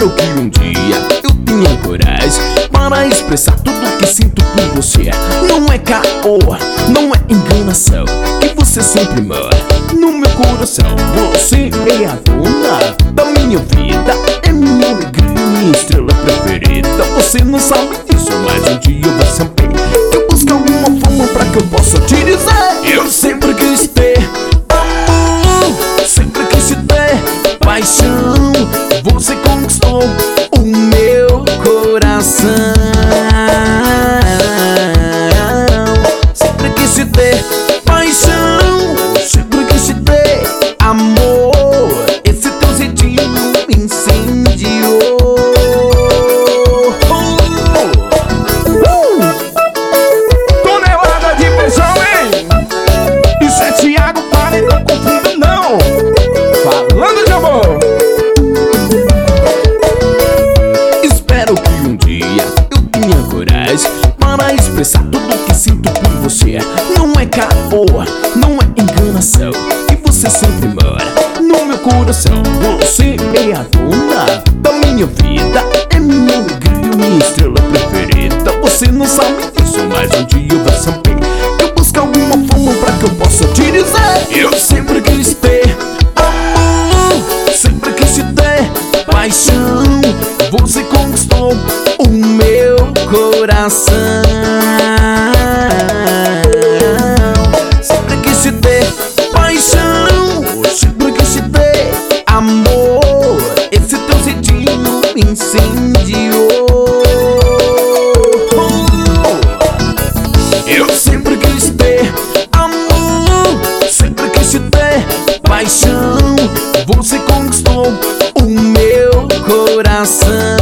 Espero que um dia eu tenha coragem para expressar tudo que sinto por você. Não é caô, não é enganação, que você sempre mora no meu coração. Você é a dona da minha vida, é minha alegria, minha estrela preferida. Você não sabe disso, mas um dia vai saber. Eu busco alguma forma pra que eu possa te dizer: eu sempre quis ter amor, sempre quis te ter paixão. Você conquistou o meu coração. Sempre quis te ter paixão, sempre quis te ter amor. Esse teu jeitinho me incendiou. Tonelada de beijão, hein? Isso é Thiago, para e não confunda não. Falando de amor. Espero que um dia eu tenha coragem para expressar tudo que sinto por você. Não é caô, não é enganação, que você sempre mora no meu coração. Você é a dona da minha vida, é minha alegria, minha estrela preferida. Você não sabe disso, mas um dia vai saber. Eu busco alguma forma pra que eu possa te dizer: eu sempre quis ter amor, sempre quis te ter paixão. Você conquistou o meu coração. Sempre quis te ter paixão, sempre quis te ter amor. Esse teu jeitinho me incendiou. Eu sempre quis ter amor, sempre quis te ter paixão. Você conquistou o meu coração.